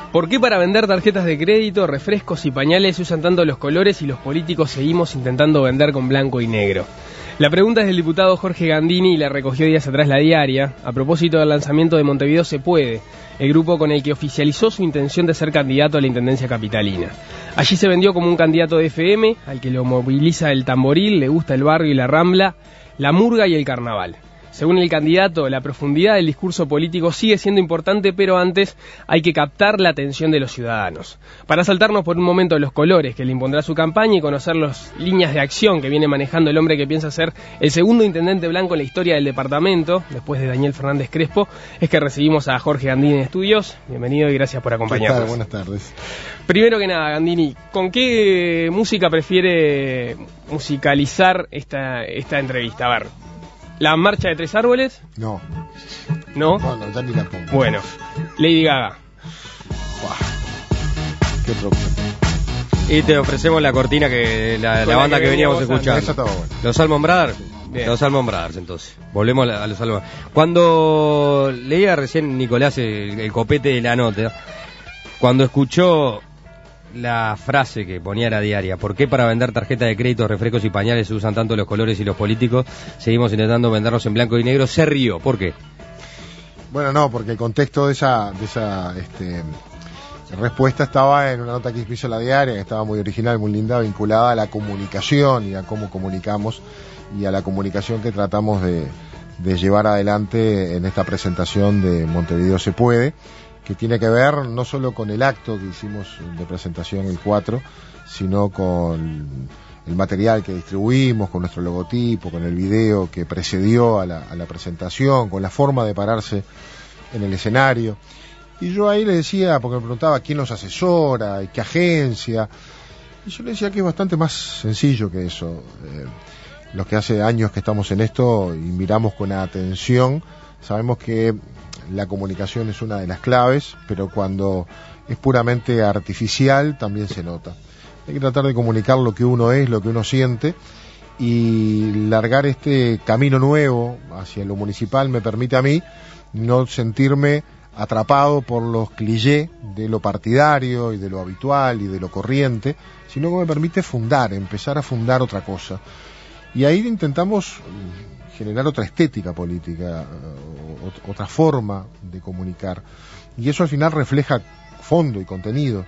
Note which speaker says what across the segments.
Speaker 1: ¿Por qué para vender tarjetas de crédito, refrescos y pañales se usan tanto los colores y los políticos seguimos intentando vender con blanco y negro? La pregunta es del diputado Jorge Gandini y la recogió días atrás La Diaria, a propósito del lanzamiento de Montevideo Se Puede, el grupo con el que oficializó su intención de ser candidato a la Intendencia Capitalina. Allí se vendió como un candidato de FM, al que lo moviliza el tamboril, le gusta el barrio y la rambla, la murga y el carnaval. Según el candidato, la profundidad del discurso político sigue siendo importante, pero antes hay que captar la atención de los ciudadanos. Para saltarnos por un momento los colores que le impondrá su campaña y conocer las líneas de acción que viene manejando el hombre que piensa ser el segundo intendente blanco en la historia del departamento, después de Daniel Fernández Crespo, es que recibimos a Jorge Gandini en estudios. Bienvenido y gracias por acompañarnos.
Speaker 2: ¿Qué tal? Buenas tardes.
Speaker 1: Primero que nada, Gandini, ¿con qué música prefiere musicalizar esta entrevista? A ver, ¿la marcha de tres árboles?
Speaker 2: No.
Speaker 1: ¿No?
Speaker 2: No, ya ni la pongo.
Speaker 1: Bueno, Lady Gaga.
Speaker 2: Qué problema.
Speaker 3: Y te ofrecemos la cortina que la banda que veníamos escuchando.
Speaker 2: Esa estaba buena.
Speaker 3: Los Almond Brothers.
Speaker 1: Bien.
Speaker 3: Los Almond Brothers, entonces. Volvemos a los Almond. Cuando leía recién Nicolás el copete de la nota, cuando escuchó la frase que ponía La Diaria, ¿por qué para vender tarjetas de crédito, refrescos y pañales se usan tanto los colores y los políticos? Seguimos intentando vendernos en blanco y negro. Se rió, ¿por qué?
Speaker 2: Bueno, no, porque el contexto de esa respuesta estaba en una nota que hizo La Diaria, que estaba muy original, muy linda, vinculada a la comunicación y a cómo comunicamos y a la comunicación que tratamos de llevar adelante en esta presentación de Montevideo Se Puede, que tiene que ver no solo con el acto que hicimos de presentación el 4, sino con el material que distribuimos, con nuestro logotipo, con el video que precedió a la presentación, con la forma de pararse en el escenario. Y yo ahí le decía, porque me preguntaba quién nos asesora y qué agencia, y yo le decía que es bastante más sencillo que eso. Los que hace años que estamos en esto y miramos con atención, sabemos que la comunicación es una de las claves, pero cuando es puramente artificial también se nota. Hay que tratar de comunicar lo que uno es, lo que uno siente, y largar este camino nuevo hacia lo municipal me permite a mí no sentirme atrapado por los clichés de lo partidario y de lo habitual y de lo corriente, sino que me permite empezar a fundar otra cosa. Y ahí intentamos generar otra estética política, otra forma de comunicar, y eso al final refleja fondo y contenido,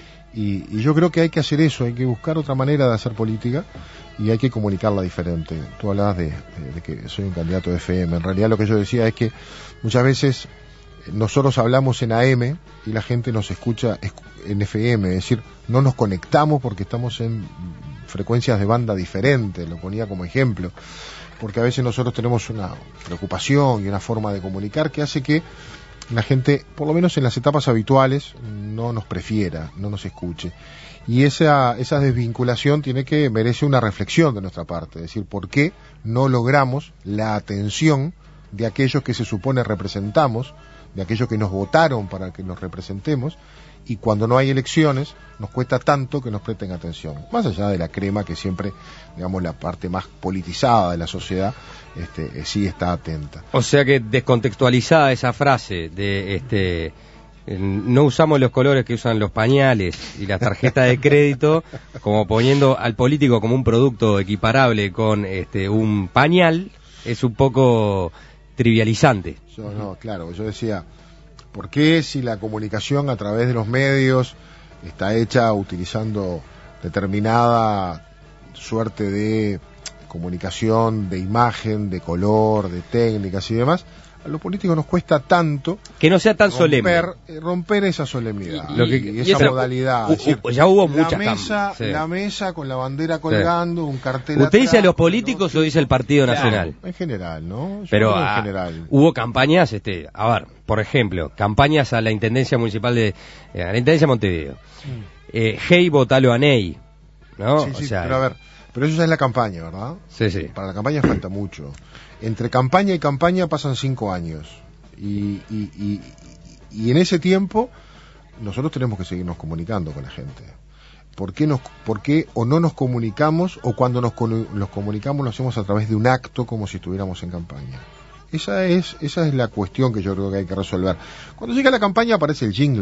Speaker 2: y yo creo que hay que hacer eso, hay que buscar otra manera de hacer política y hay que comunicarla diferente. Tú hablabas de que soy un candidato de FM, en realidad lo que yo decía es que muchas veces nosotros hablamos en AM y la gente nos escucha en FM, es decir, no nos conectamos porque estamos en frecuencias de banda diferentes, lo ponía como ejemplo, porque a veces nosotros tenemos una preocupación y una forma de comunicar que hace que la gente, por lo menos en las etapas habituales, no nos prefiera, no nos escuche. Y esa desvinculación merece una reflexión de nuestra parte, es decir, ¿por qué no logramos la atención de aquellos que se supone representamos, de aquellos que nos votaron para que nos representemos, y cuando no hay elecciones nos cuesta tanto que nos presten atención? Más allá de la crema que siempre, digamos, la parte más politizada de la sociedad sí está atenta.
Speaker 3: O sea que descontextualizada esa frase de no usamos los colores que usan los pañales y las tarjetas de crédito, como poniendo al político como un producto equiparable con un pañal, es un poco trivializante.
Speaker 2: Claro, yo decía, ¿por qué si la comunicación a través de los medios está hecha utilizando determinada suerte de comunicación, de imagen, de color, de técnicas y demás, a los políticos nos cuesta tanto
Speaker 3: que no sea tan solemne,
Speaker 2: romper esa solemnidad
Speaker 3: y
Speaker 2: esa modalidad?
Speaker 3: Ya hubo muchas cambios.
Speaker 2: La mesa con la bandera colgando, un cartel.
Speaker 3: ¿Usted dice a los políticos o dice el Partido Nacional?
Speaker 2: En general, ¿no?
Speaker 3: Pero
Speaker 2: en general.
Speaker 3: Hubo campañas, a ver, por ejemplo, campañas a la Intendencia Municipal a la Intendencia de Montevideo. Hey, votalo a Ney, ¿no?
Speaker 2: Sí, pero a ver, pero eso ya es la campaña, ¿verdad?
Speaker 3: Sí.
Speaker 2: Para la campaña falta mucho. Entre campaña y campaña pasan 5 años. Y en ese tiempo nosotros tenemos que seguirnos comunicando con la gente. ¿Por qué o no nos comunicamos, o cuando nos comunicamos lo hacemos a través de un acto como si estuviéramos en campaña? Esa es la cuestión que yo creo que hay que resolver. Cuando llega la campaña aparece el jingle.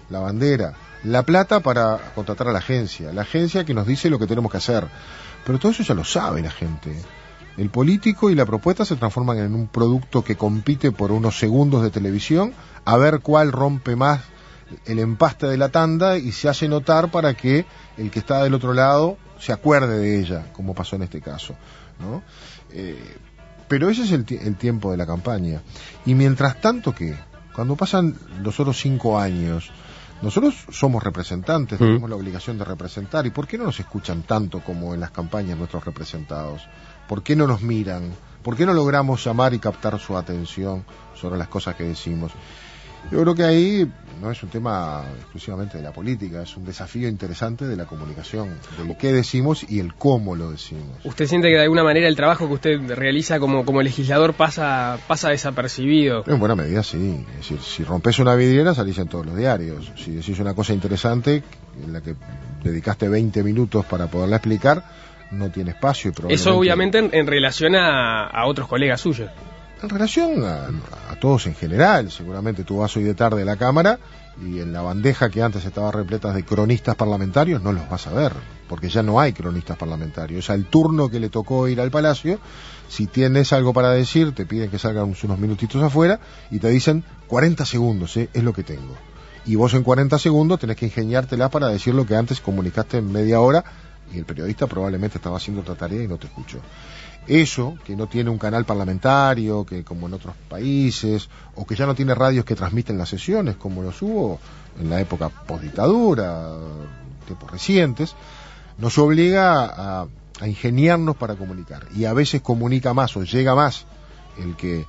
Speaker 2: la bandera, la plata para contratar a la agencia que nos dice lo que tenemos que hacer. Pero todo eso ya lo sabe la gente. El político y la propuesta se transforman en un producto que compite por unos segundos de televisión a ver cuál rompe más el empaste de la tanda y se hace notar para que el que está del otro lado se acuerde de ella, como pasó en este caso, ¿no? Pero ese es el tiempo de la campaña. Y mientras tanto, ¿qué? Cuando pasan los otros 5 años, nosotros somos representantes, tenemos la obligación de representar. ¿Y por qué no nos escuchan tanto como en las campañas nuestros representados? ¿Por qué no nos miran? ¿Por qué no logramos llamar y captar su atención sobre las cosas que decimos? Yo creo que ahí no es un tema exclusivamente de la política, es un desafío interesante de la comunicación, del qué decimos y el cómo lo decimos.
Speaker 1: ¿Usted siente que de alguna manera el trabajo que usted realiza como legislador pasa desapercibido?
Speaker 2: En buena medida sí, es decir, si rompes una vidriera salís en todos los diarios, si decís una cosa interesante en la que dedicaste 20 minutos para poderla explicar, no tiene espacio. Y probablemente...
Speaker 1: Eso obviamente en relación a otros colegas suyos.
Speaker 2: En relación a todos en general, seguramente tú vas hoy de tarde a la Cámara y en la bandeja que antes estaba repleta de cronistas parlamentarios no los vas a ver, porque ya no hay cronistas parlamentarios. Al turno que le tocó ir al Palacio, si tienes algo para decir, te piden que salgan unos minutitos afuera y te dicen 40 segundos, es lo que tengo. Y vos en 40 segundos tenés que ingeniártela para decir lo que antes comunicaste en media hora y el periodista probablemente estaba haciendo otra tarea y no te escuchó. Eso, que no tiene un canal parlamentario, que como en otros países, o que ya no tiene radios que transmiten las sesiones, como los hubo en la época postdictadura, tiempos recientes, nos obliga a ingeniarnos para comunicar. Y a veces comunica más o llega más el que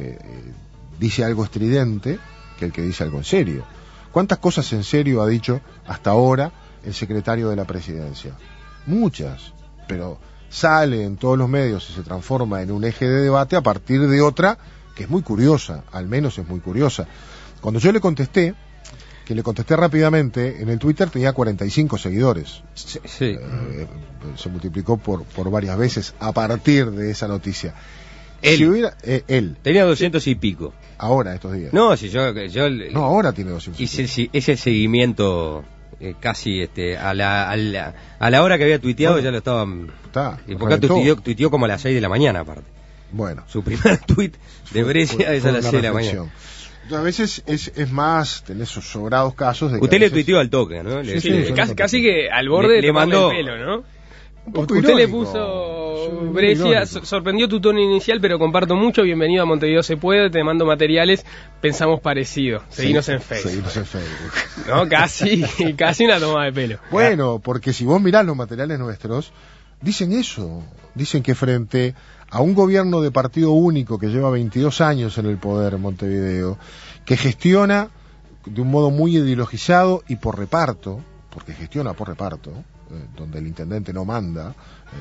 Speaker 2: dice algo estridente que el que dice algo en serio. ¿Cuántas cosas en serio ha dicho hasta ahora el secretario de la Presidencia? Muchas, pero sale en todos los medios y se transforma en un eje de debate a partir de otra que es muy curiosa, al menos es muy curiosa. Cuando yo le contesté rápidamente, en el Twitter tenía 45 seguidores.
Speaker 3: Sí.
Speaker 2: Se multiplicó por varias veces a partir de esa noticia.
Speaker 3: Él.
Speaker 2: Si hubiera, él.
Speaker 3: Tenía 200 y pico.
Speaker 2: Ahora, estos días.
Speaker 3: No, si yo
Speaker 2: no, ahora tiene 200.
Speaker 3: Hice el seguimiento casi a la hora que había tuiteado, bueno, ya lo estaban. Y porque tuiteó como a las 6 de la mañana, aparte.
Speaker 2: Bueno.
Speaker 3: Su primer tuit de Brescia es a las 6 de la mañana.
Speaker 2: A veces es más, tenés esos sobrados casos de que
Speaker 3: usted le tuiteó al toque, ¿no?
Speaker 1: Sí, casi que al borde
Speaker 3: le mandó el
Speaker 1: pelo, ¿no?
Speaker 2: Usted
Speaker 1: irónico. Le puso Brescia, sorprendió tu tono inicial, pero comparto mucho. Bienvenido a Montevideo Se Puede, te mando materiales, pensamos parecido. Seguinos en Facebook.
Speaker 2: Seguinos en Facebook.
Speaker 1: No, casi una toma de pelo.
Speaker 2: Bueno, porque si vos mirás los materiales nuestros, dicen eso. Dicen que frente a un gobierno de partido único que lleva 22 años en el poder en Montevideo, que gestiona de un modo muy ideologizado y por reparto, porque gestiona por reparto, donde el intendente no manda,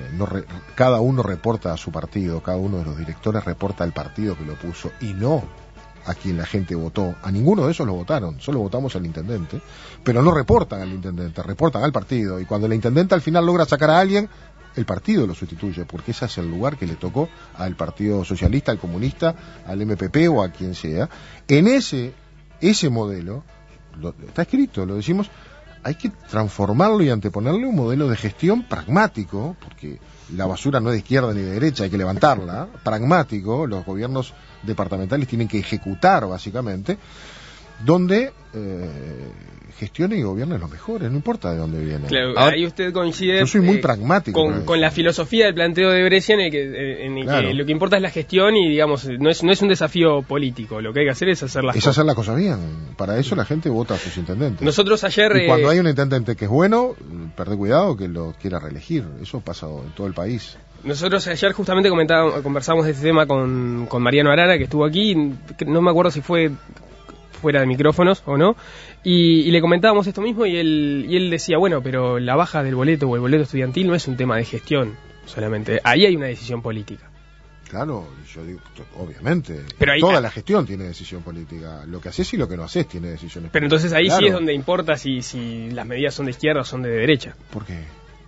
Speaker 2: cada uno reporta a su partido, cada uno de los directores reporta al partido que lo puso y no a quien la gente votó. A ninguno de esos lo votaron, solo votamos al intendente, pero no reportan al intendente, reportan al partido, y cuando el intendente al final logra sacar a alguien, el partido lo sustituye, porque ese es el lugar que le tocó al Partido Socialista, al Comunista, al MPP o a quien sea. En ese modelo, está escrito, lo decimos, hay que transformarlo y anteponerle un modelo de gestión pragmático, porque la basura no es de izquierda ni de derecha, hay que levantarla, pragmático, los gobiernos departamentales tienen que ejecutar básicamente, donde gestionen y gobiernen los mejores, no importa de dónde vienen.
Speaker 1: Claro, ahí usted coincide.
Speaker 2: Yo soy muy pragmático
Speaker 1: con la filosofía del planteo de Brescia en el que lo que importa es la gestión y, digamos, no es un desafío político, lo que hay que hacer es hacer las cosas.
Speaker 2: Hacer las cosas bien, para eso la gente vota a sus intendentes.
Speaker 1: Nosotros ayer...
Speaker 2: Y cuando hay un intendente que es bueno, perdé cuidado que lo quiera reelegir, eso pasa en todo el país.
Speaker 1: Nosotros ayer justamente conversamos de este tema con Mariano Arana, que estuvo aquí, no me acuerdo si fue fuera de micrófonos o no, y le comentábamos esto mismo y él decía, bueno, pero la baja del boleto o el boleto estudiantil no es un tema de gestión solamente, ahí hay una decisión política.
Speaker 2: Claro, yo digo, obviamente,
Speaker 1: pero ahí,
Speaker 2: toda la gestión tiene decisión política, lo que haces y lo que no haces tiene decisiones políticas.
Speaker 1: Pero entonces ahí claro. Sí es donde importa si las medidas son de izquierda o son de derecha.
Speaker 2: ¿Por qué?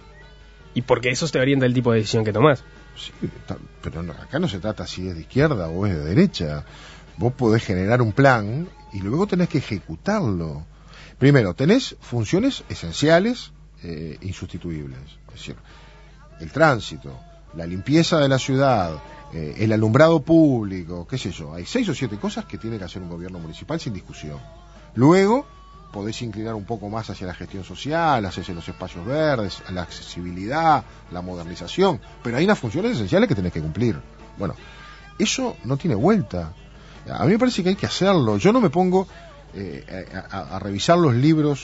Speaker 1: Y porque eso te orienta el tipo de decisión que tomás.
Speaker 2: Sí, pero acá no se trata si es de izquierda o es de derecha. Vos podés generar un plan y luego tenés que ejecutarlo. Primero, tenés funciones esenciales, insustituibles. Es decir, el tránsito, la limpieza de la ciudad, el alumbrado público, qué sé yo. Hay 6 o 7 cosas que tiene que hacer un gobierno municipal sin discusión. Luego, podés inclinar un poco más hacia la gestión social, hacia los espacios verdes, a la accesibilidad, la modernización. Pero hay unas funciones esenciales que tenés que cumplir. Bueno, eso no tiene vuelta. A mí me parece que hay que hacerlo. Yo no me pongo a revisar los libros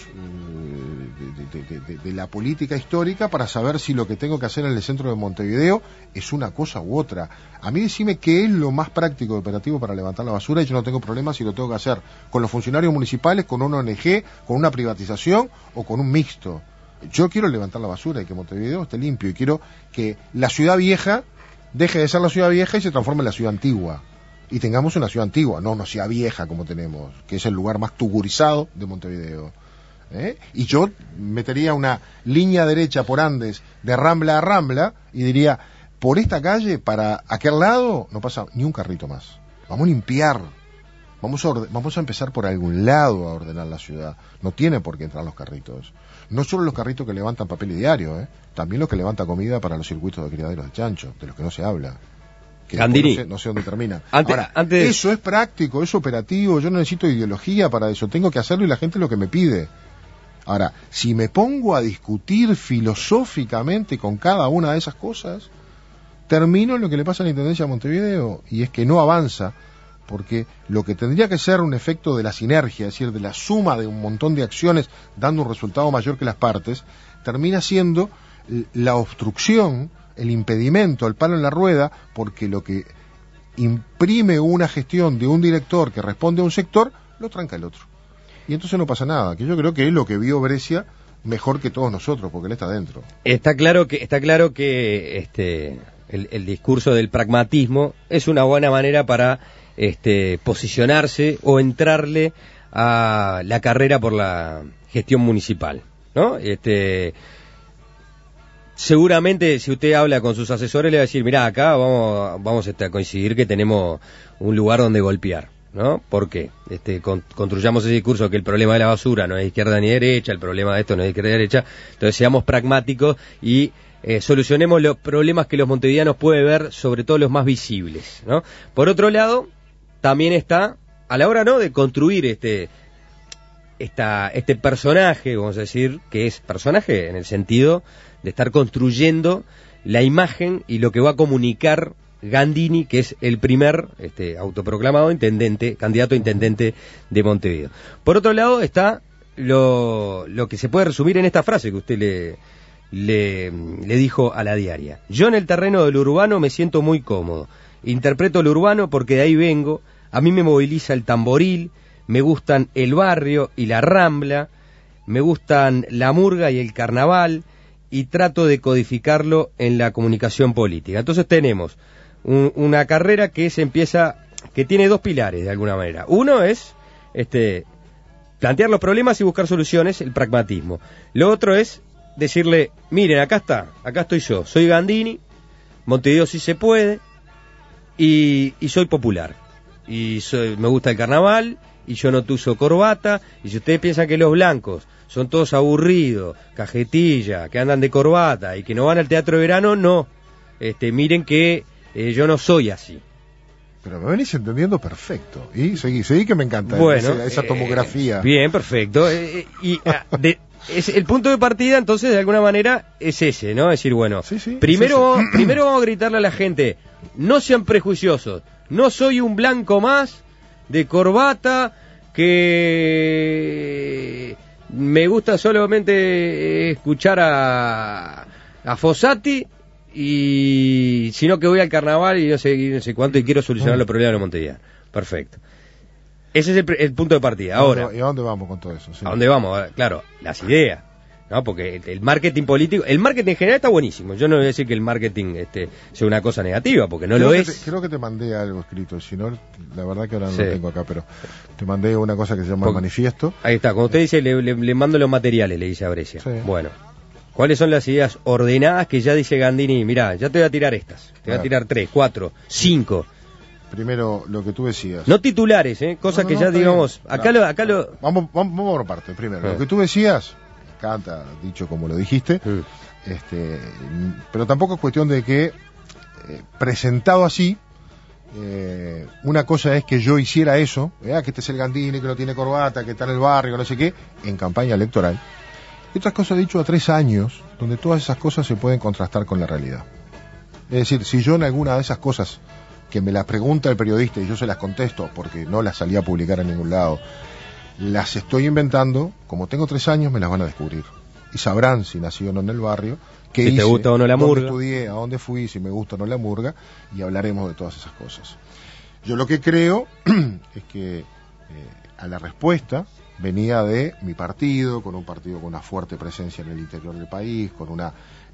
Speaker 2: de la política histórica para saber si lo que tengo que hacer en el centro de Montevideo es una cosa u otra. A mí decime qué es lo más práctico y operativo para levantar la basura, y yo no tengo problema si lo tengo que hacer con los funcionarios municipales, con una ONG, con una privatización o con un mixto. Yo quiero levantar la basura y que Montevideo esté limpio, y quiero que la ciudad vieja deje de ser la ciudad vieja y se transforme en la ciudad antigua. Y tengamos una ciudad antigua, no una ciudad vieja como tenemos, que es el lugar más tugurizado de Montevideo. Y yo metería una línea derecha por Andes de Rambla a Rambla y diría, por esta calle, para aquel lado, no pasa ni un carrito más. Vamos a limpiar, vamos a empezar por algún lado a ordenar la ciudad. No tiene por qué entrar los carritos. No solo los carritos que levantan papel y diario, también los que levantan comida para los circuitos de criaderos de chancho, de los que no se habla. Que
Speaker 3: Gandini,
Speaker 2: no sé dónde termina.
Speaker 3: Ahora,
Speaker 2: eso es práctico, es operativo, yo no necesito ideología para eso, tengo que hacerlo y la gente es lo que me pide. Ahora, si me pongo a discutir filosóficamente con cada una de esas cosas, termino en lo que le pasa a la Intendencia de Montevideo, y es que no avanza, porque lo que tendría que ser un efecto de la sinergia, es decir, de la suma de un montón de acciones dando un resultado mayor que las partes, termina siendo la obstrucción, el impedimento, el palo en la rueda, porque lo que imprime una gestión de un director que responde a un sector, lo tranca el otro. Y entonces no pasa nada, que yo creo que es lo que vio Brescia mejor que todos nosotros, porque él está dentro.
Speaker 3: Está claro que el discurso del pragmatismo es una buena manera para posicionarse o entrarle a la carrera por la gestión municipal, ¿no? Seguramente si usted habla con sus asesores le va a decir, mirá, acá vamos a coincidir que tenemos un lugar donde golpear, ¿no? ¿Por qué? Construyamos ese discurso que el problema de la basura no es de izquierda ni derecha, el problema de esto no es de izquierda ni derecha, entonces seamos pragmáticos y solucionemos los problemas que los montevideanos pueden ver, sobre todo los más visibles, ¿no? Por otro lado, también está, a la hora, ¿no?, de construir este personaje, vamos a decir, que es personaje en el sentido de estar construyendo la imagen y lo que va a comunicar Gandini, que es el primer autoproclamado candidato a intendente de Montevideo. Por otro lado está lo que se puede resumir en esta frase que usted le dijo a la diaria. Yo en el terreno del urbano me siento muy cómodo. Interpreto el urbano porque de ahí vengo. A mí me moviliza el tamboril, me gustan el barrio y la rambla, me gustan la murga y el carnaval, y trato de codificarlo en la comunicación política. Entonces tenemos una carrera que tiene 2 pilares de alguna manera. Uno es plantear los problemas y buscar soluciones, el pragmatismo. Lo otro es decirle, miren, acá estoy yo, soy Gandini, Montevideo sí se puede, y soy popular, y me gusta el carnaval, y yo no uso corbata, y si ustedes piensan que los blancos son todos aburridos, cajetilla, que andan de corbata y que no van al teatro de verano, no, miren que yo no soy así.
Speaker 2: Pero me venís entendiendo perfecto, y seguí que me encanta,
Speaker 3: bueno,
Speaker 2: esa tomografía.
Speaker 3: Bien, perfecto, es el punto de partida, entonces, de alguna manera, es ese, ¿no? Es decir, bueno, sí, primero vamos a gritarle a la gente, no sean prejuiciosos, no soy un blanco más de corbata que me gusta solamente escuchar a Fossati, y sino que voy al carnaval y no sé cuánto, y quiero solucionar los problemas de Montevideo. Perfecto. Ese es el punto de partida. Ahora,
Speaker 2: ¿y a dónde vamos con todo eso? Sí.
Speaker 3: ¿A dónde vamos? Claro, las ideas, ¿no? Porque el marketing político, el marketing en general está buenísimo. Yo no voy a decir que el marketing sea una cosa negativa, porque no lo es.
Speaker 2: Creo que te mandé algo escrito, si no, la verdad que ahora no lo tengo acá, pero te mandé una cosa que se llama manifiesto.
Speaker 3: Ahí está, cuando usted dice, le mando los materiales, le dice a Brescia. Sí. Bueno, ¿cuáles son las ideas ordenadas que ya dice Gandini? Mirá, ya te voy a tirar estas, te voy a tirar 3, 4, 5.
Speaker 2: Primero, lo que tú decías.
Speaker 3: No titulares, cosas que ya digamos. Acá lo.
Speaker 2: Vamos por parte. Primero, lo que tú decías, canta, dicho como lo dijiste, pero tampoco es cuestión de que, presentado así, una cosa es que yo hiciera eso, que este es el Gandini, que no tiene corbata, que está en el barrio, que no sé qué, en campaña electoral. Y otras cosas dicho a 3 años, donde todas esas cosas se pueden contrastar con la realidad. Es decir, si yo en alguna de esas cosas que me las pregunta el periodista y yo se las contesto porque no las salí a publicar en ningún lado, las estoy inventando, como tengo 3 años me las van a descubrir y sabrán si nací o no en el barrio, qué
Speaker 3: si
Speaker 2: hice,
Speaker 3: te gusta o no la murga,
Speaker 2: dónde estudié, a dónde fui, si me gusta o no la murga, y hablaremos de todas esas cosas. Yo lo que creo es que a la respuesta venía de mi partido, con un partido con una fuerte presencia en el interior del país, con una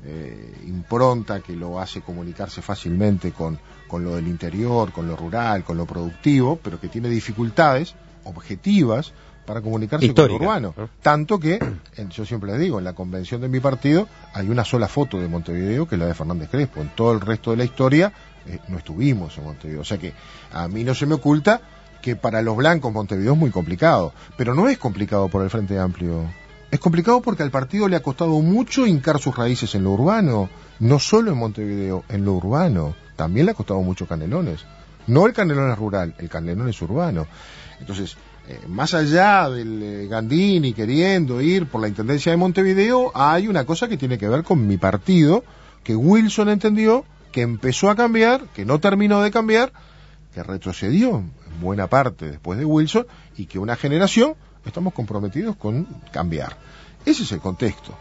Speaker 2: impronta que lo hace comunicarse fácilmente con lo del interior, con lo rural, con lo productivo, pero que tiene dificultades objetivas para comunicarse
Speaker 3: histórica,
Speaker 2: con lo urbano. Tanto que, yo siempre les digo, en la convención de mi partido hay una sola foto de Montevideo, que es la de Fernández Crespo. En todo el resto de la historia no estuvimos en Montevideo. O sea que a mí no se me oculta que para los blancos Montevideo es muy complicado, pero no es complicado por el Frente Amplio. Es complicado porque al partido le ha costado mucho hincar sus raíces en lo urbano, no solo en Montevideo, en lo urbano. También le ha costado mucho Canelones. No el Canelones rural, el Canelones urbano. Entonces, más allá del Gandini queriendo ir por la intendencia de Montevideo, hay una cosa que tiene que ver con mi partido, que Wilson entendió, que empezó a cambiar, que no terminó de cambiar, que retrocedió en buena parte después de Wilson, y que una generación estamos comprometidos con cambiar. Ese es el contexto.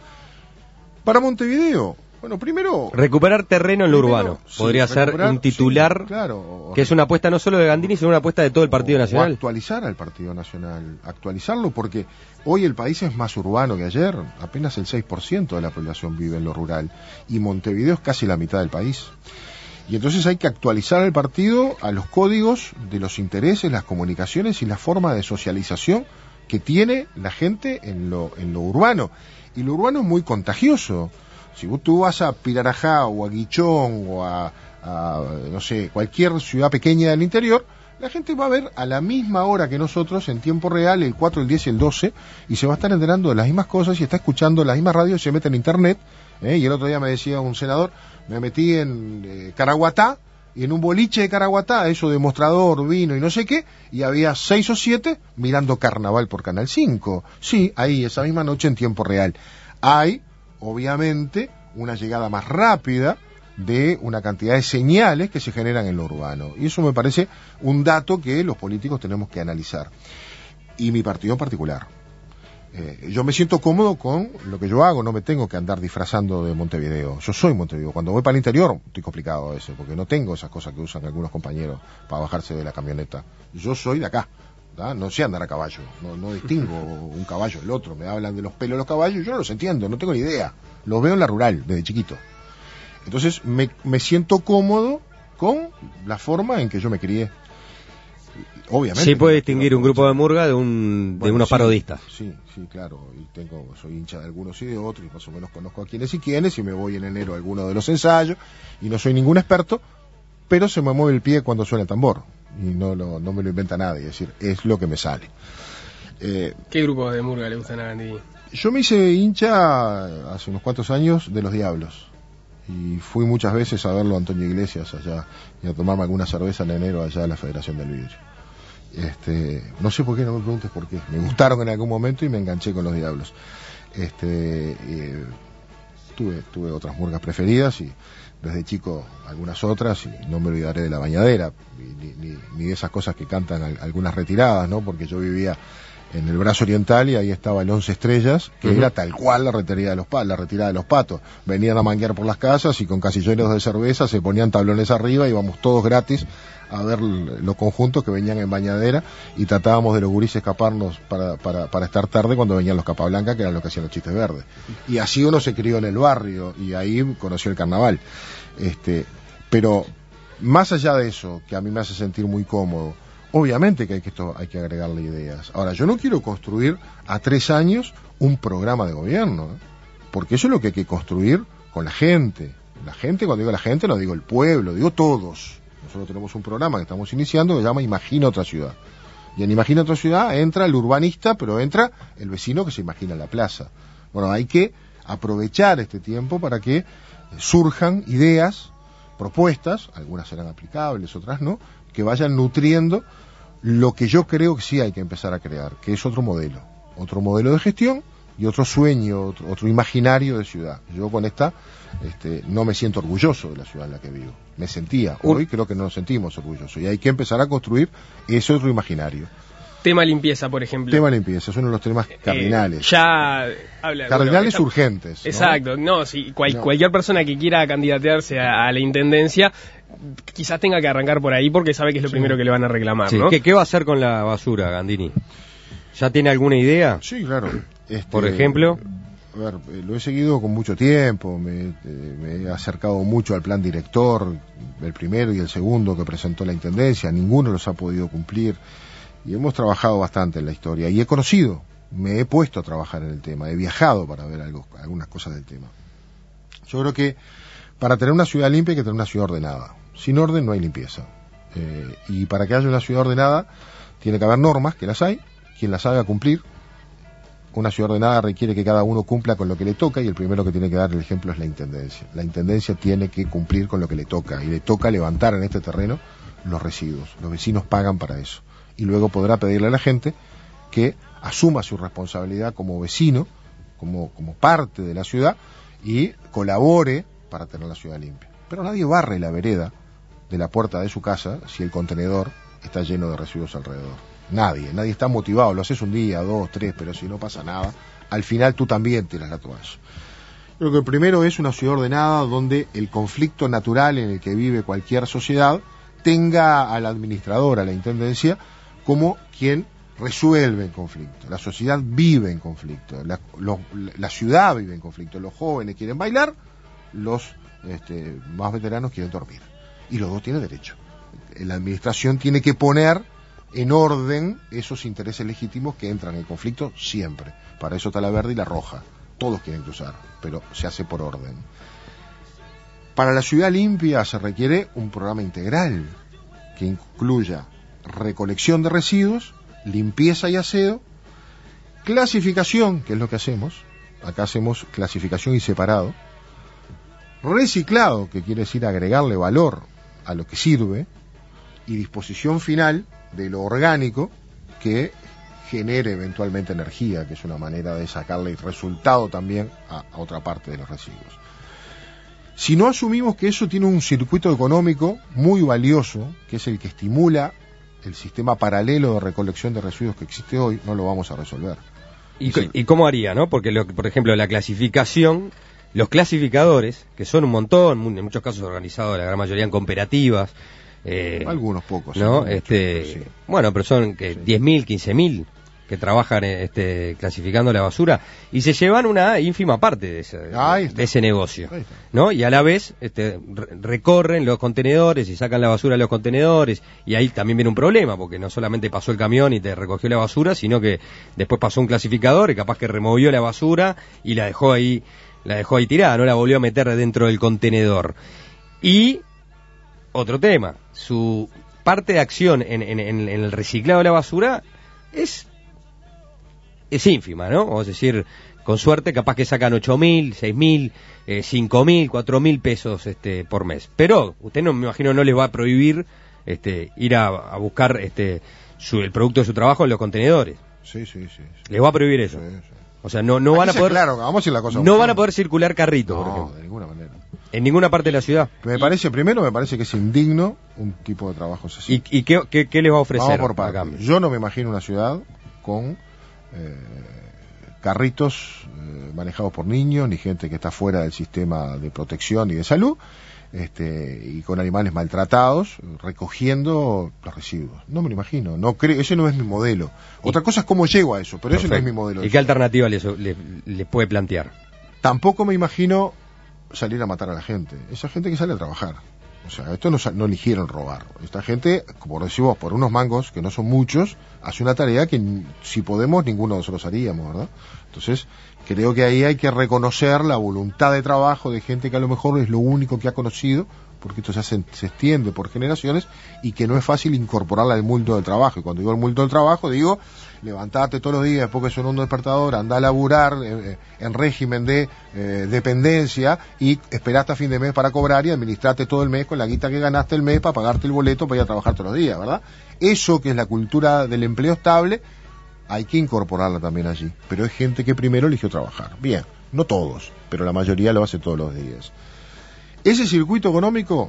Speaker 2: Para Montevideo, bueno, primero...
Speaker 3: recuperar terreno en lo urbano. Podría ser un titular,
Speaker 2: claro,
Speaker 3: que es una apuesta no solo de Gandini, sino una apuesta de todo el Partido Nacional.
Speaker 2: O actualizar al Partido Nacional, actualizarlo, porque hoy el país es más urbano que ayer. Apenas el 6% de la población vive en lo rural, y Montevideo es casi la mitad del país. Y entonces hay que actualizar el partido a los códigos de los intereses, las comunicaciones y la forma de socialización que tiene la gente en lo urbano. Y lo urbano es muy contagioso. Si tú vas a Pirarajá o a Guichón o a no sé, cualquier ciudad pequeña del interior, la gente va a ver a la misma hora que nosotros, en tiempo real, el 4, el 10 y el 12, y se va a estar enterando de las mismas cosas y está escuchando las mismas radios y se mete en internet. Y el otro día me decía un senador, me metí en Caraguatá, y en un boliche de Caraguatá, eso de mostrador, vino y no sé qué, y había 6 o 7 mirando Carnaval por Canal 5. Sí, ahí, esa misma noche en tiempo real. Hay, obviamente, una llegada más rápida de una cantidad de señales que se generan en lo urbano. Y eso me parece un dato que los políticos tenemos que analizar. Y mi partido en particular. Yo me siento cómodo con lo que yo hago, no me tengo que andar disfrazando de Montevideo. Yo soy Montevideo. Cuando voy para el interior estoy complicado a veces, porque no tengo esas cosas que usan algunos compañeros para bajarse de la camioneta. Yo soy de acá, ¿tá? No sé andar a caballo, no distingo un caballo del otro. Me hablan de los pelos de los caballos, yo no los entiendo, no tengo ni idea. Los veo en la rural desde chiquito. Entonces me siento cómodo con la forma en que yo me crié. Obviamente.
Speaker 3: Sí puede distinguir un grupo de murga de unos parodistas.
Speaker 2: Sí, claro. Y soy hincha de algunos y de otros, y más o menos conozco a quiénes y quiénes, y me voy en enero a alguno de los ensayos, y no soy ningún experto, pero se me mueve el pie cuando suena el tambor, y no me lo inventa nadie, es decir, es lo que me sale.
Speaker 1: ¿Qué grupo de murga le gustan a Gandini?
Speaker 2: Yo me hice hincha hace unos cuantos años de Los Diablos, y fui muchas veces a verlo a Antonio Iglesias allá, y a tomarme alguna cerveza en enero allá a la Federación del Vidrio. No sé por qué, no me preguntes por qué. Me gustaron en algún momento y me enganché con Los Diablos. Tuve otras murgas preferidas y desde chico algunas otras, y no me olvidaré de La Bañadera ni de esas cosas que cantan algunas retiradas, ¿no? Porque yo vivía en el brazo oriental y ahí estaba el 11 Estrellas, que era tal cual la retirada de los patos. Venían a manguear por las casas y con casilleros de cerveza se ponían tablones arriba, íbamos todos gratis a ver los conjuntos que venían en Bañadera, y tratábamos de los gurises escaparnos para estar tarde cuando venían los Capablanca, que eran los que hacían los chistes verdes. Y así uno se crió en el barrio y ahí conoció el carnaval. Pero más allá de eso, que a mí me hace sentir muy cómodo, obviamente que hay que agregarle ideas. Ahora, yo no quiero construir a 3 años un programa de gobierno, porque eso es lo que hay que construir con la gente. La gente, cuando digo la gente, no digo el pueblo, digo todos. Nosotros tenemos un programa que estamos iniciando que se llama Imagina otra ciudad. Y en Imagina otra ciudad entra el urbanista, pero entra el vecino que se imagina la plaza. Bueno, hay que aprovechar este tiempo para que surjan ideas, propuestas, algunas serán aplicables, otras no, que vayan nutriendo lo que yo creo que sí hay que empezar a crear, que es otro modelo de gestión y otro sueño, otro imaginario de ciudad. Yo con esta no me siento orgulloso de la ciudad en la que vivo. Me sentía, hoy creo que no nos sentimos orgullosos y hay que empezar a construir ese otro imaginario.
Speaker 1: Tema limpieza, por ejemplo.
Speaker 2: Tema limpieza, es uno de los temas cardinales.
Speaker 1: Ya habla.
Speaker 2: Cardinales urgentes, ¿no?
Speaker 1: Exacto, no, si cualquier persona que quiera candidatearse a la intendencia, quizás tenga que arrancar por ahí porque sabe que es lo primero que le van a reclamar,
Speaker 3: sí,
Speaker 1: ¿no?
Speaker 3: ¿Qué va a hacer con la basura, Gandini? ¿Ya tiene alguna idea?
Speaker 2: Sí, claro.
Speaker 3: Por ejemplo.
Speaker 2: A ver, lo he seguido con mucho tiempo, me he acercado mucho al plan director, el primero y el segundo que presentó la Intendencia, ninguno los ha podido cumplir. Y hemos trabajado bastante en la historia y he conocido, me he puesto a trabajar en el tema, he viajado para ver algunas cosas del tema. Yo creo que para tener una ciudad limpia hay que tener una ciudad ordenada. Sin orden no hay limpieza. Y para que haya una ciudad ordenada tiene que haber normas, que las hay, quien las haga cumplir. Una ciudad ordenada requiere que cada uno cumpla con lo que le toca y el primero que tiene que dar el ejemplo es la Intendencia. La Intendencia tiene que cumplir con lo que le toca y le toca levantar en este terreno los residuos. Los vecinos pagan para eso. Y luego podrá pedirle a la gente que asuma su responsabilidad como vecino, como parte de la ciudad y colabore para tener la ciudad limpia. Pero nadie barre la vereda de la puerta de su casa si el contenedor está lleno de residuos alrededor. Nadie está motivado, lo haces un día, 2, 3, pero si no pasa nada, al final tú también tiras la toalla. Creo que el primero es una ciudad ordenada donde el conflicto natural en el que vive cualquier sociedad tenga al administrador, a la intendencia, como quien resuelve el conflicto. La sociedad vive en conflicto, la ciudad vive en conflicto. Los jóvenes quieren bailar, los más veteranos quieren dormir. Y los dos tienen derecho. La administración tiene que poner en orden esos intereses legítimos que entran en conflicto siempre. Para eso está la verde y la roja. Todos quieren cruzar, pero se hace por orden. Para la ciudad limpia se requiere un programa integral que incluya recolección de residuos, limpieza y aseo, clasificación, que es lo que hacemos. Acá hacemos clasificación y separado. Reciclado, que quiere decir agregarle valor a lo que sirve, y disposición final de lo orgánico que genere eventualmente energía, que es una manera de sacarle resultado también a otra parte de los residuos. Si no asumimos que eso tiene un circuito económico muy valioso, que es el que estimula el sistema paralelo de recolección de residuos que existe hoy, no lo vamos a resolver.
Speaker 3: ¿Y cómo haría, no? Porque, por ejemplo, la clasificación, los clasificadores, que son un montón, en muchos casos organizados, la gran mayoría en cooperativas,
Speaker 2: algunos pocos,
Speaker 3: ¿no?
Speaker 2: Muchos, sí.
Speaker 3: Bueno, pero son que 10.000, 15.000 que trabajan clasificando la basura y se llevan una ínfima parte de ese negocio, ¿no? Y a la vez recorren los contenedores y sacan la basura de los contenedores, y ahí también viene un problema, porque no solamente pasó el camión y te recogió la basura, sino que después pasó un clasificador y capaz que removió la basura y la dejó ahí tirada, no la volvió a meter dentro del contenedor. Y otro tema, su parte de acción en el reciclado de la basura es ínfima, ¿no? Es decir, con suerte capaz que sacan 8.000, 6.000, 5.000, 4.000 pesos por mes. Pero usted no, me imagino, no les va a prohibir ir a buscar el producto de su trabajo en los contenedores.
Speaker 2: Sí.
Speaker 3: Les va a prohibir eso. Sí. O sea, no van a poder.
Speaker 2: Claro, vamos a decir la cosa.
Speaker 3: No van a poder circular carritos, por ejemplo.
Speaker 2: No, de ninguna manera.
Speaker 3: En ninguna parte de la ciudad.
Speaker 2: Me parece que es indigno un tipo de trabajo así.
Speaker 3: ¿Y qué les va a ofrecer?
Speaker 2: Vamos por partes. Yo no me imagino una ciudad con carritos manejados por niños, ni gente que está fuera del sistema de protección y de salud, y con animales maltratados recogiendo los residuos. No me lo imagino, no creo, ese no es mi modelo. Otra cosa es cómo llego a eso, pero ese no es mi modelo.
Speaker 3: ¿Y qué alternativa les puede plantear?
Speaker 2: Tampoco me imagino salir a matar a la gente. Esa gente que sale a trabajar. O sea, esto no eligieron robar. Esta gente, como decimos, por unos mangos, que no son muchos, hace una tarea que si podemos ninguno de nosotros haríamos, ¿verdad? Entonces, creo que ahí hay que reconocer la voluntad de trabajo de gente que a lo mejor es lo único que ha conocido porque esto ya se extiende por generaciones y que no es fácil incorporarla al mundo del trabajo. Y cuando digo el mundo del trabajo, digo levantarte todos los días después que suena un despertador, andar a laburar en régimen de dependencia y esperar hasta fin de mes para cobrar y administrarte todo el mes con la guita que ganaste el mes para pagarte el boleto para ir a trabajar todos los días, ¿verdad? Eso que es la cultura del empleo estable, hay que incorporarla también allí. Pero es gente que primero eligió trabajar. Bien, no todos, pero la mayoría lo hace todos los días. Ese circuito económico,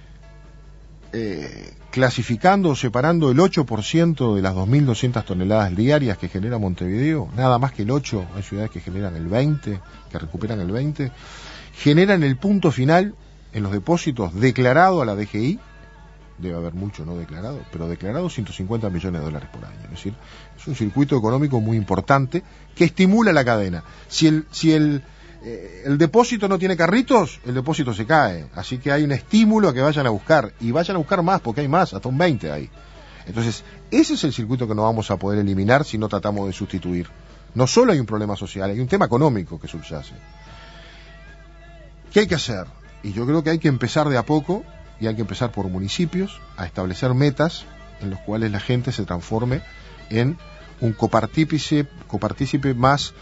Speaker 2: clasificando o separando el 8% de las 2.200 toneladas diarias que genera Montevideo, nada más que el 8%, hay ciudades que generan el 20%, que recuperan el 20%, generan el punto final en los depósitos declarado a la DGI, debe haber mucho no declarado, pero declarado $150 millones por año. Es decir, es un circuito económico muy importante que estimula la cadena. Si el depósito no tiene carritos, el depósito se cae. Así que hay un estímulo a que vayan a buscar. Y vayan a buscar más, porque hay más, hasta un 20 ahí. Entonces, ese es el circuito que no vamos a poder eliminar si no tratamos de sustituir. No solo hay un problema social, hay un tema económico que subyace. ¿Qué hay que hacer? Y yo creo que hay que empezar de a poco, y hay que empezar por municipios, a establecer metas en los cuales la gente se transforme en un copartícipe más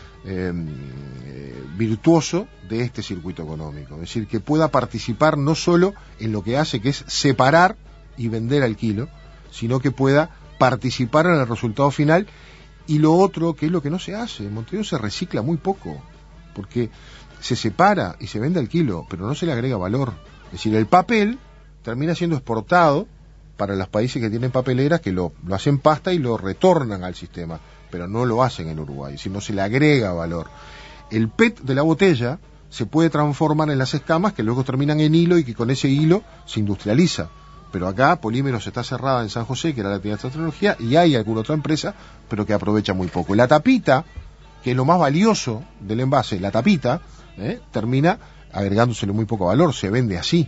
Speaker 2: virtuoso de este circuito económico. Es decir, que pueda participar no solo en lo que hace, que es separar y vender al kilo, sino que pueda participar en el resultado final. Y lo otro, que es lo que no se hace, en Montevideo se recicla muy poco, porque se separa y se vende al kilo, pero no se le agrega valor. Es decir, el papel termina siendo exportado para los países que tienen papeleras, que lo hacen pasta y lo retornan al sistema, pero no lo hacen en Uruguay, es decir, no se le agrega valor. El PET de la botella se puede transformar en las escamas que luego terminan en hilo y que con ese hilo se industrializa. Pero acá Polímeros está cerrada en San José, que era la actividad de tecnología, y hay alguna otra empresa, pero que aprovecha muy poco. La tapita, que es lo más valioso del envase, la tapita, termina agregándosele muy poco valor, se vende así.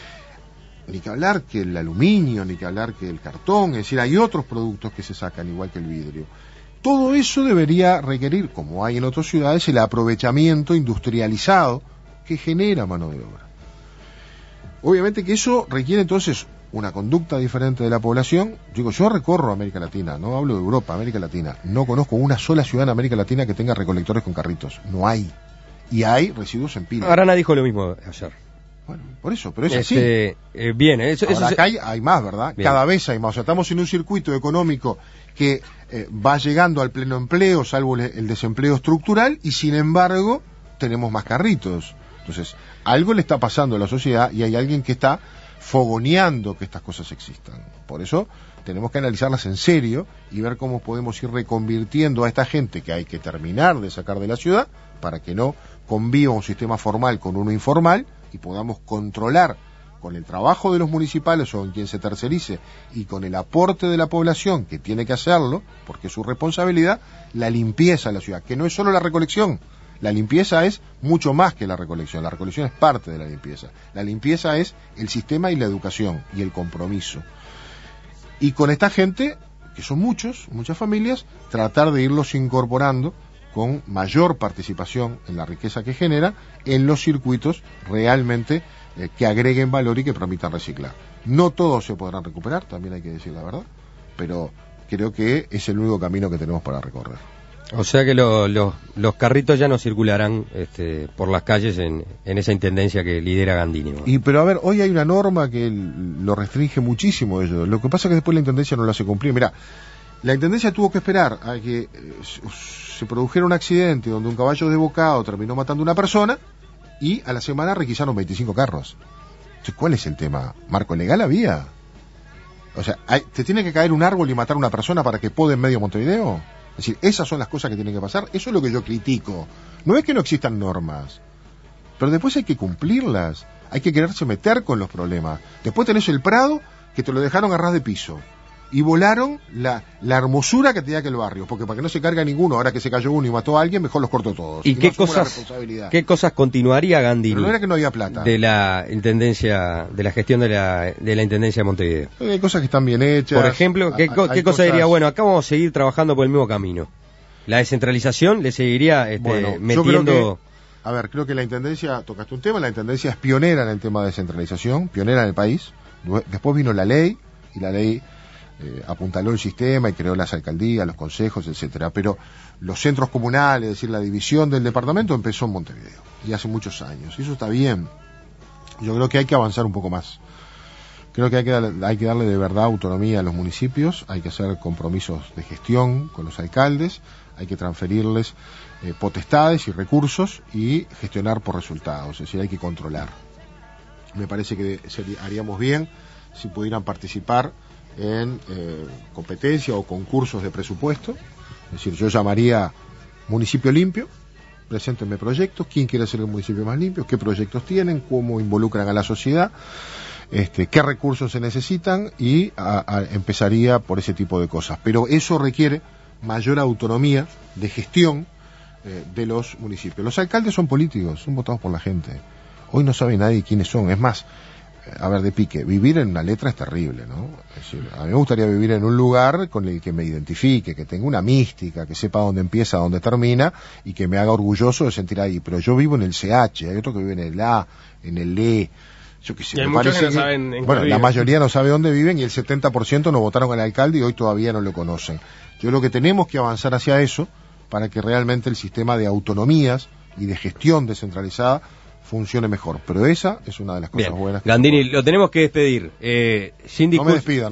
Speaker 2: Ni que hablar que el aluminio, ni que hablar que el cartón, es decir, hay otros productos que se sacan igual que el vidrio. Todo eso debería requerir, como hay en otras ciudades, el aprovechamiento industrializado que genera mano de obra. Obviamente que eso requiere entonces una conducta diferente de la población. Digo, yo recorro América Latina, no hablo de Europa, América Latina. No conozco una sola ciudad en América Latina que tenga recolectores con carritos. No hay. Y hay residuos en pila.
Speaker 3: Arana dijo lo mismo ayer.
Speaker 2: Bueno, por eso, pero es así.
Speaker 3: Bien, eso
Speaker 2: acá hay más, ¿verdad?
Speaker 3: Bien.
Speaker 2: Cada vez hay más. O sea, estamos en un circuito económico que va llegando al pleno empleo, salvo el desempleo estructural, y sin embargo tenemos más carritos. Entonces, algo le está pasando a la sociedad y hay alguien que está fogoneando que estas cosas existan. Por eso tenemos que analizarlas en serio y ver cómo podemos ir reconvirtiendo a esta gente que hay que terminar de sacar de la ciudad para que no conviva un sistema formal con uno informal y podamos controlar con el trabajo de los municipales o en quien se tercerice y con el aporte de la población que tiene que hacerlo, porque es su responsabilidad, la limpieza de la ciudad, que no es solo la recolección. La limpieza es mucho más que la recolección es parte de la limpieza. La limpieza es el sistema y la educación y el compromiso. Y con esta gente, que son muchas familias, tratar de irlos incorporando con mayor participación en la riqueza que genera en los circuitos realmente que agreguen valor y que permitan reciclar. No todos se podrán recuperar, también hay que decir la verdad, pero creo que es el único camino que tenemos para recorrer.
Speaker 3: O sea que los carritos ya no circularán por las calles en esa intendencia que lidera Gandini, ¿no?
Speaker 2: Pero a ver, hoy hay una norma que lo restringe muchísimo ello. Lo que pasa es que después la intendencia no lo hace cumplir. Mirá, la intendencia tuvo que esperar a que se produjera un accidente donde un caballo desbocado terminó matando a una persona y a la semana requisaron 25 carros. Entonces, ¿cuál es el tema? ¿Marco legal había? O sea, ¿te tiene que caer un árbol y matar a una persona para que pode en medio Montevideo? Es decir, esas son las cosas que tienen que pasar. Eso es lo que yo critico. No es que no existan normas, pero después hay que cumplirlas. Hay que quererse meter con los problemas. Después tenés el Prado, que te lo dejaron a ras de piso. Y volaron la hermosura que tenía aquel barrio. Porque para que no se cargue ninguno, ahora que se cayó uno y mató a alguien, mejor los corto todos.
Speaker 3: ¿Y qué cosas continuaría Gandini?
Speaker 2: Pero no era que no había plata.
Speaker 3: De la intendencia, de la gestión de la intendencia de Montevideo.
Speaker 2: Hay cosas que están bien hechas.
Speaker 3: Por ejemplo, ¿qué cosa diría? Bueno, acá vamos a seguir trabajando por el mismo camino. La descentralización le seguiría metiendo
Speaker 2: A ver, creo que la Intendencia, tocaste un tema, la Intendencia es pionera en el tema de descentralización, pionera en el país. Después vino la ley, y la ley apuntaló el sistema y creó las alcaldías, los consejos, etcétera. Pero los centros comunales, es decir, la división del departamento empezó en Montevideo, y hace muchos años. Y eso está bien. Yo creo que hay que avanzar un poco más. Creo que hay que darle de verdad autonomía a los municipios, hay que hacer compromisos de gestión con los alcaldes, hay que transferirles potestades y recursos y gestionar por resultados, es decir, hay que controlar. Me parece que haríamos bien si pudieran participar en competencia o concursos de presupuesto, es decir, yo llamaría municipio limpio, preséntenme proyectos, quién quiere ser el municipio más limpio, qué proyectos tienen, cómo involucran a la sociedad, qué recursos se necesitan, y empezaría por ese tipo de cosas. Pero eso requiere mayor autonomía de gestión de los municipios. Los alcaldes son políticos, son votados por la gente. Hoy no sabe nadie quiénes son. Es más, a ver, de pique, vivir en una letra es terrible, ¿no? Es decir, a mí me gustaría vivir en un lugar con el que me identifique, que tenga una mística, que sepa dónde empieza, dónde termina, y que me haga orgulloso de sentir ahí. Pero yo vivo en el CH, hay otro que vive en el A, en el E. Yo qué sé,
Speaker 1: y hay muchos que no saben en
Speaker 2: bueno,
Speaker 1: qué
Speaker 2: la
Speaker 1: viven.
Speaker 2: mayoría no sabe dónde viven, y el 70% no votaron al alcalde y hoy todavía no lo conocen. Yo creo que tenemos que avanzar hacia eso para que realmente el sistema de autonomías y de gestión descentralizada funcione mejor. Pero esa es una de las cosas buenas.
Speaker 3: Gandini, lo tenemos que despedir.
Speaker 2: No me despidan.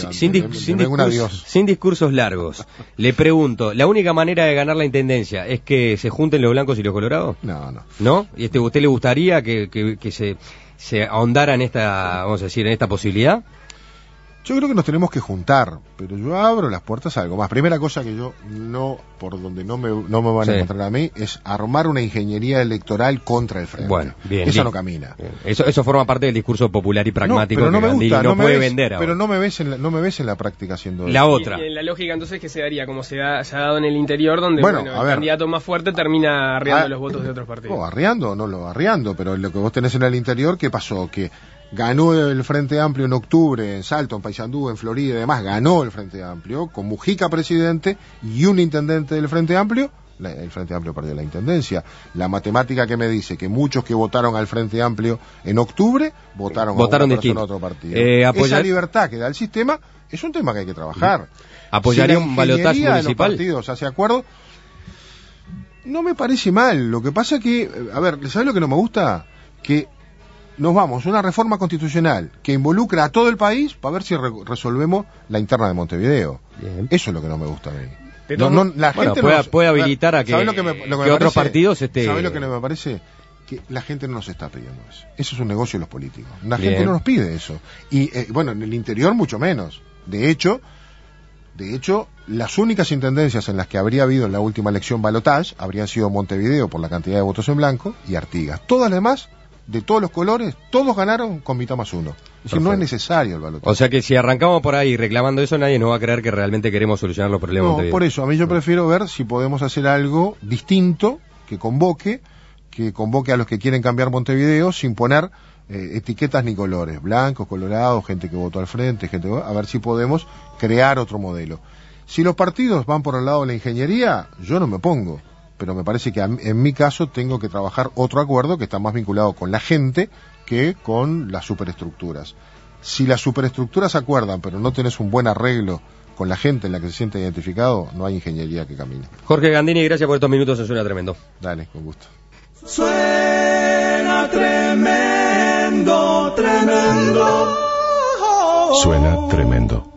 Speaker 3: Sin discursos largos. Le pregunto, ¿la única manera de ganar la intendencia es que se junten los blancos y los colorados?
Speaker 2: No.
Speaker 3: ¿No? ¿Y usted le gustaría que se ahondara en esta, vamos a decir, en esta posibilidad?
Speaker 2: Yo creo que nos tenemos que juntar, pero yo abro las puertas a algo más. Primera cosa que yo por donde no me van a encontrar a mí, es armar una ingeniería electoral contra el frente.
Speaker 3: Bueno, bien.
Speaker 2: Esa no camina.
Speaker 3: Bien. Eso forma parte del discurso popular y pragmático
Speaker 2: pero no
Speaker 3: que
Speaker 2: me
Speaker 3: Gandini
Speaker 2: gusta,
Speaker 3: no puede vender ahora.
Speaker 2: Pero no me ves en la práctica haciendo
Speaker 3: la
Speaker 2: eso.
Speaker 3: otra.
Speaker 1: Y en la lógica entonces que se daría como se ha dado en el interior, donde
Speaker 2: el
Speaker 1: candidato más fuerte termina arriando los votos de otros partidos.
Speaker 2: Arriando, pero lo que vos tenés en el interior, ¿qué pasó? Que ganó el Frente Amplio en octubre, en Salto, en Paysandú, en Florida y demás, ganó el Frente Amplio, con Mujica presidente y un intendente del Frente Amplio. El Frente Amplio perdió la intendencia. La matemática que me dice que muchos que votaron al Frente Amplio en octubre votaron a otro partido. Esa libertad que da el sistema es un tema que hay que trabajar.
Speaker 3: ¿Apoyaría un balotaje municipal?
Speaker 2: De los partidos hace acuerdo. No me parece mal. Lo que pasa que, a ver, ¿sabes lo que no me gusta? Que nos vamos a una reforma constitucional que involucra a todo el país para ver si resolvemos la interna de Montevideo. Bien. Eso es lo que no me gusta a mí.
Speaker 3: Pero la gente puede habilitar a que otros partidos
Speaker 2: ¿Sabes lo que no me parece? Que la gente no nos está pidiendo eso. Eso es un negocio de los políticos. La gente no nos pide eso. Y bueno, en el interior mucho menos. De hecho, las únicas intendencias en las que habría habido en la última elección balotage habrían sido Montevideo por la cantidad de votos en blanco y Artigas. Todas las demás, de todos los colores, todos ganaron con mitad más uno. Es decir, no es necesario el balotaje.
Speaker 3: O sea que si arrancamos por ahí reclamando eso, nadie nos va a creer que realmente queremos solucionar los problemas.
Speaker 2: No, por eso, a mí yo prefiero ver si podemos hacer algo distinto, que convoque a los que quieren cambiar Montevideo sin poner etiquetas ni colores, blancos, colorados, gente que votó al frente, a ver si podemos crear otro modelo. Si los partidos van por el lado de la ingeniería, yo no me opongo, pero me parece que en mi caso tengo que trabajar otro acuerdo que está más vinculado con la gente que con las superestructuras. Si las superestructuras acuerdan, pero no tenés un buen arreglo con la gente en la que se siente identificado, no hay ingeniería que camine.
Speaker 3: Jorge Gandini, gracias por estos minutos en Suena Tremendo.
Speaker 2: Dale, con gusto.
Speaker 4: Suena tremendo, tremendo.
Speaker 5: Suena tremendo.